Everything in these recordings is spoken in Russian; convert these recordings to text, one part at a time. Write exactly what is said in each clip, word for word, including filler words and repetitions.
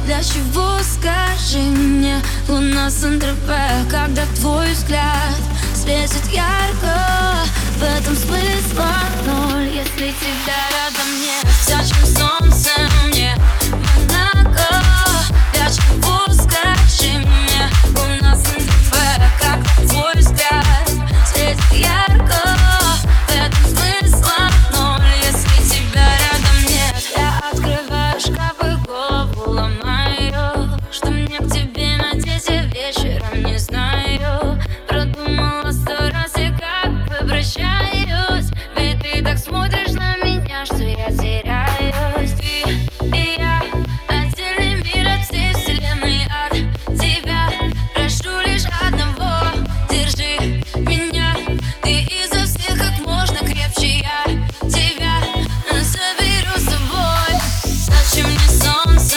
Для чего, скажи мне, луна Сан-Тропе, когда твой взгляд светит ярко? В этом смысла ноль, если тебя рядом нет. Зачем солнце мне Монако? Для чего, скажи мне, луна Сан-Тропе, когда твой взгляд светит ярко? В этом смысла ноль, если тебя рядом нет. Я открываю шкаф и голову ломаю, что мне к тебе надеть я вечером не знаю. Продумала сто раз и как бы прощаюсь, ведь ты так смотришь на меня, что я теряюсь. Ты и я, отдельный мир от всей вселенной, от тебя прошу лишь одного: держи меня, ты изо всех как можно крепче, я тебя заберу с собой. Зачем мне солнце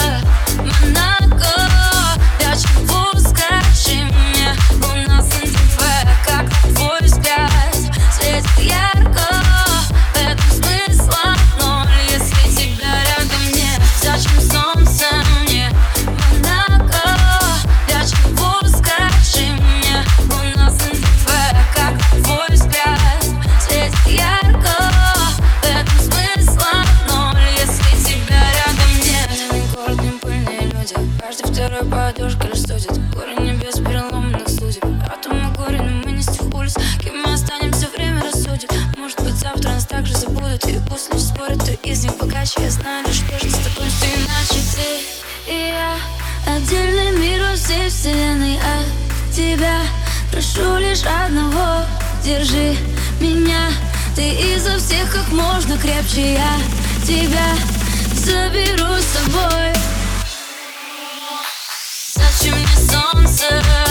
Монако? Для чего, скажи мне, луна Сан-Тропе, как твой взгляд светит ярко? В этом смысла ноль, если тебя рядом нет. Зачем солнце мне Монако? Для чего, скажи мне, луна Сан-Тропе, как твой взгляд светит ярко? В этом смысла ноль, если тебя рядом нет. Не город, не пыльные люди, каждый второй подушка лишь студит. Горы небес переломанных судеб, атомы горе, но мы не с тех улиц. Кем мы останемся, время рассудит. Может быть, завтра нас также забудут, и пусть лишь спорят, кто из них богаче. Я знаю лишь то, что с тобой все иначе. Ты и я, отдельный мир во всей вселенной, от тебя прошу лишь одного: держи меня, ты изо всех как можно крепче, я тебя заберу с собой. Зачем мне солнце